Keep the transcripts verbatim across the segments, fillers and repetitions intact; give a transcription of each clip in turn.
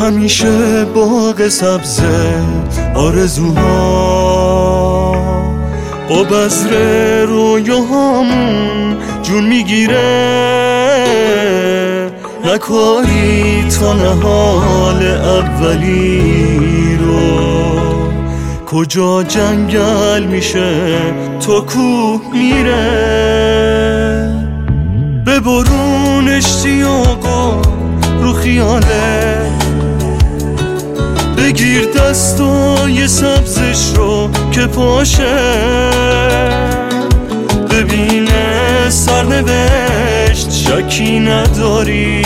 همیشه باغ سبز آرزوها با بذر رویاهامون جون میگیره، نکاری تا نهال اولی رو. کجا جنگل میشه تو کوه میره، ببرون اشتیاقو رو خیاله، بگیر دستای سبزش رو که پاشه، ببینه سرنوشت شکی نداری،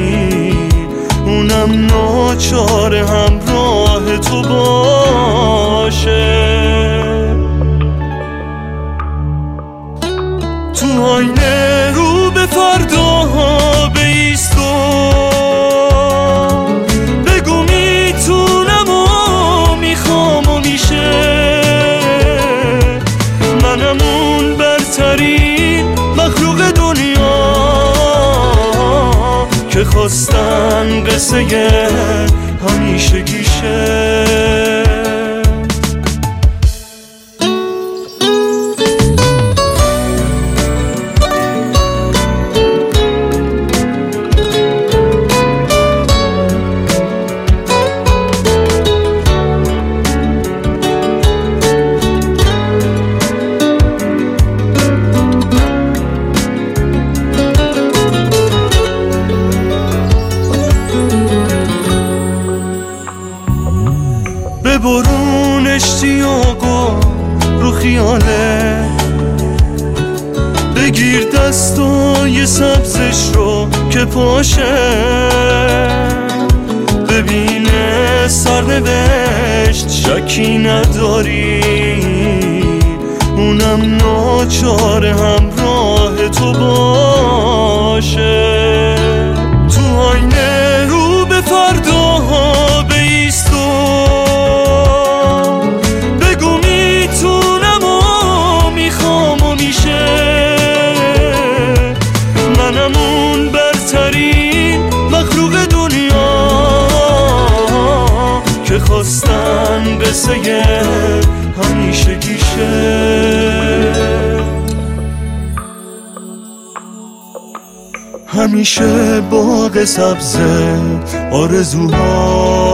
اونم ناچار همراه تو باشه. تو آینه رو به فرداها بایستو، بگو میتونم و میخوام و میشه، منم اون برترین مخلوق دنیا که خواستن قصه همیشگیشه. ببرون اشتیاقو رو خیاله، بگیر دستای سبزش رو که پاشه، ببینه سرنوشت شکی نداری، اونم ناچار همراه تو باشه. تو آینه رو به فرداها بایستو، بگو میتونم و میخوام و میشه، منم اون برترین مخلوق دنیا که خواستن قصه همیشگیشه. همیشه باغ سبز آرزوها